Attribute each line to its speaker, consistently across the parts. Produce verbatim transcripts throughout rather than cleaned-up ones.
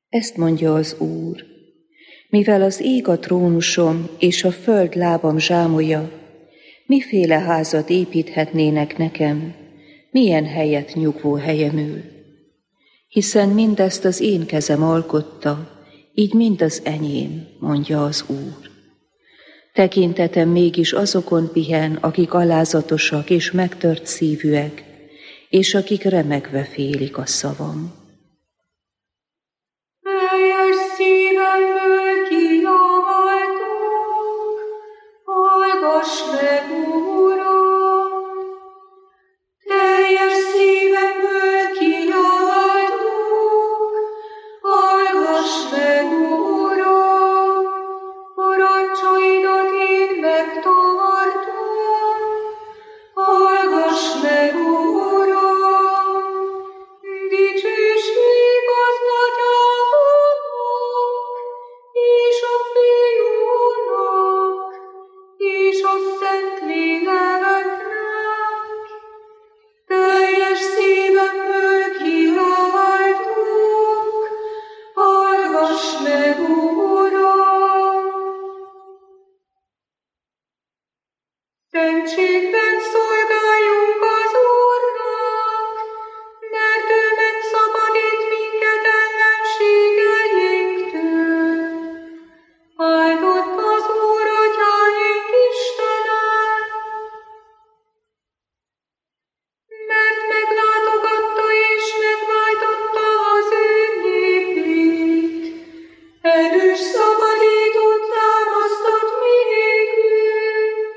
Speaker 1: Ezt mondja az Úr, mivel az ég a trónusom és a föld lábam zsámolja, miféle házat építhetnének nekem, milyen helyet nyugvó helyemül? Hiszen mindezt az én kezem alkotta, így mind az enyém, mondja az Úr. Tekintetem mégis azokon pihen, akik alázatosak és megtört szívűek, és akik remegve félik a szavam.
Speaker 2: Teljes szívemből kiáltok, hallgass meg, Uram! Teljes szívemből kiáltok, hallgass meg, Uram! Parancsaidat én megtartom, hallgass meg, Uram! Dicsőség az Atyának, és a Fiúnak, és a Szentléleknek. Teljes szívemből kiáltok, hallgass meg, Uram! Szentségben szolgáljunk az Úrnak, mert ő megszabadít minket ellenségeinktől. Áldott az Úr, Atyáink Istene, mert meglátogatta és megváltotta az ő népét. Erős szabadítót támasztott minékünk.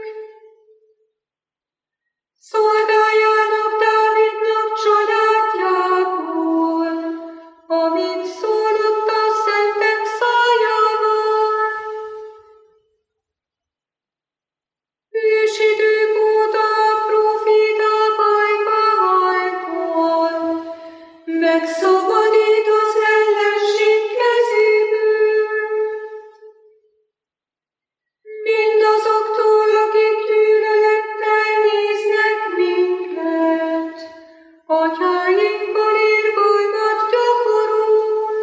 Speaker 2: Szolgáljának Dávidnak családjából, amint szólott a szentek szájával. Ősidők óta a próféták ajka által megszabadít az ellenség kezéből. Mindazoktól, akik gyűlölettel néznek minket, atyáinkkal irgalmat gyakorol,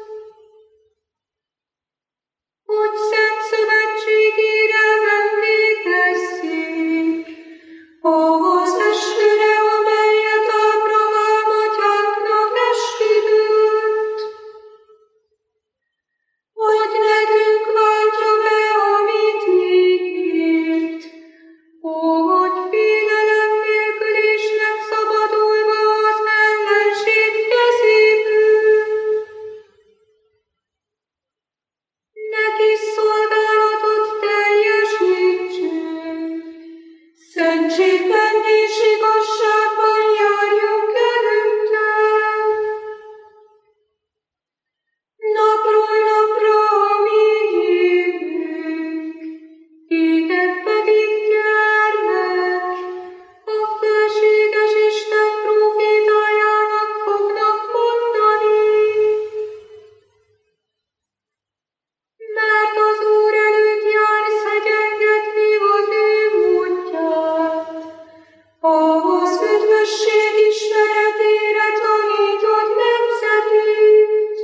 Speaker 2: hogy szent szövetségére emlékezzék, ahhoz esküre, amelyet Ábrahám atyánknak esküdött, hogy nekünk váltja be, amit ígért, hogy félelem nélkül és megszabadulva az ellenség kezéből. Neki szolgálatot teljesítsünk, szentségben és igazságban járjunk előtte. Napról napra a mi évünk, téged pedig gyermek, a fölséges Isten prófétájának fognak mondani. Mert az Úr előtt jársz egyengetni az ő útját, ahhoz üdvösség ismeretére tanítod nemzetét,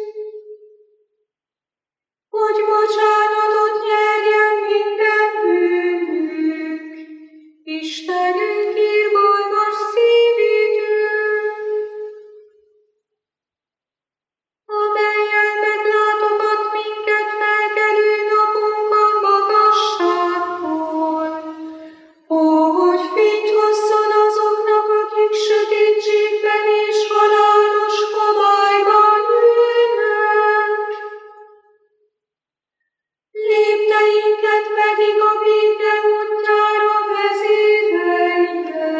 Speaker 2: hogy bocsánatot nyerjen minden bűnük, Istenünk irgalmas szívétől, amellyel meglátogat minket felkelő napunkban magasságból, hogy fényt hozzon azoknak, akik sötétségben és halálos homályban ülnek. Lépteinket pedig a béke útjára vezérelje.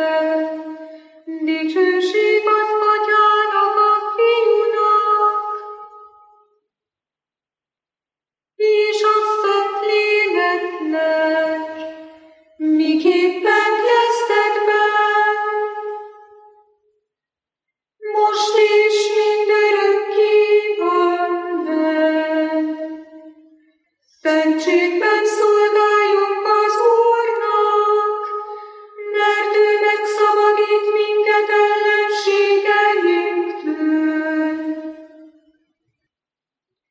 Speaker 2: Dicsőség az Atyának, a Fiúnak, és a Szentléleknek, miképpen kezdetben, most és mindörökké van. Szentségben szolgáljunk az Úrnak, mert ő megszabadít minket ellenségeinktől.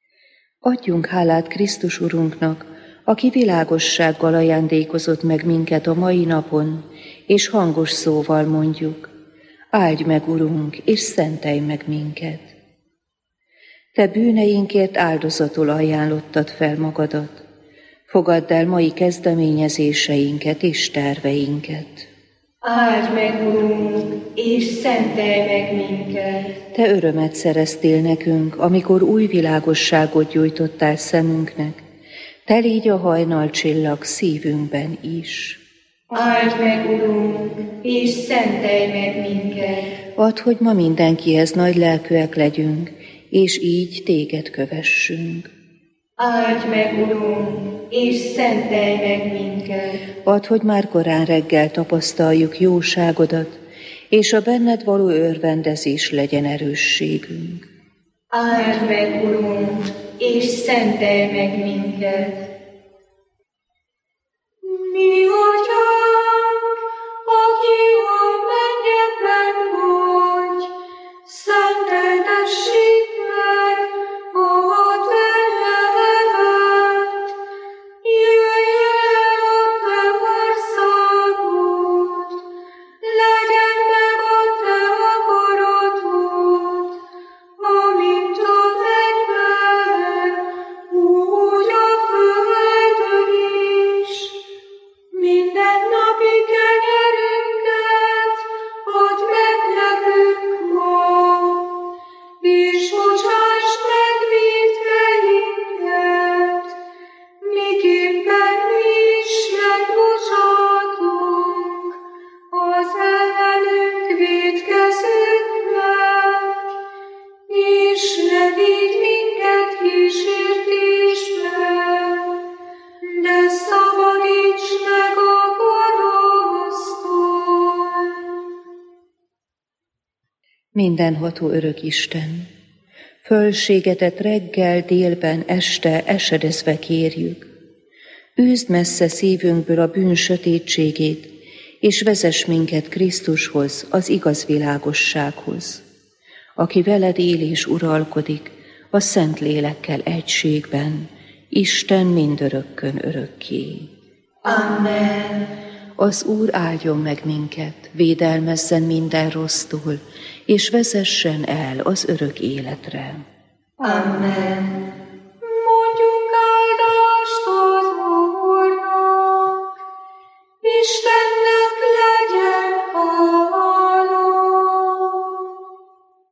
Speaker 1: Adjunk hálát Krisztus Urunknak, aki világossággal ajándékozott meg minket a mai napon, és hangos szóval mondjuk: áldj meg, Urunk, és szentelj meg minket. Te bűneinkért áldozatul ajánlottad fel magadat. Fogadd el mai kezdeményezéseinket és terveinket.
Speaker 2: Áldj meg, Urunk, és szentelj meg minket.
Speaker 1: Te örömet szereztél nekünk, amikor új világosságot gyújtottál szemünknek. Te légy a hajnalcsillag szívünkben is.
Speaker 2: Áldj meg, Urunk, és szentelj meg minket.
Speaker 1: Add, hogy ma mindenkihez nagy lelkűek legyünk, és így téged kövessünk.
Speaker 2: Áldj meg, Urunk, és szentelj meg minket.
Speaker 1: Add, hogy már korán reggel tapasztaljuk jóságodat, és a benned való örvendezés legyen erősségünk.
Speaker 2: Áldj meg, Urunk, és szentelj meg minket. Mi Atyánk, aki a mennyekben vagy, szenteltessék meg a te neved. Jöjjön el a te országod, legyen meg a te akaratod, amint a mennyben, úgy a földön is. Minden napi kenyerünket add meg nekünk ma, és bocsásd meg vétkeinket, miképpen mi is megbocsátunk az ellenünk vétkezőknek, és ne vigy minket kísértésbe, de szabadíts meg a gonosztól.
Speaker 1: Mindenható örök Isten, fölségetet reggel, délben, este esedezve kérjük. Űzd messze szívünkből a bűn sötétségét, és vezess minket Krisztushoz, az igaz világossághoz, aki veled él és uralkodik a Szent Lélekkel egységben, Isten mindörökkön örökké.
Speaker 2: Amen.
Speaker 1: Az Úr áldjon meg minket, védelmezzen minden rossztól, és vezessen el az örök életre.
Speaker 2: Amen.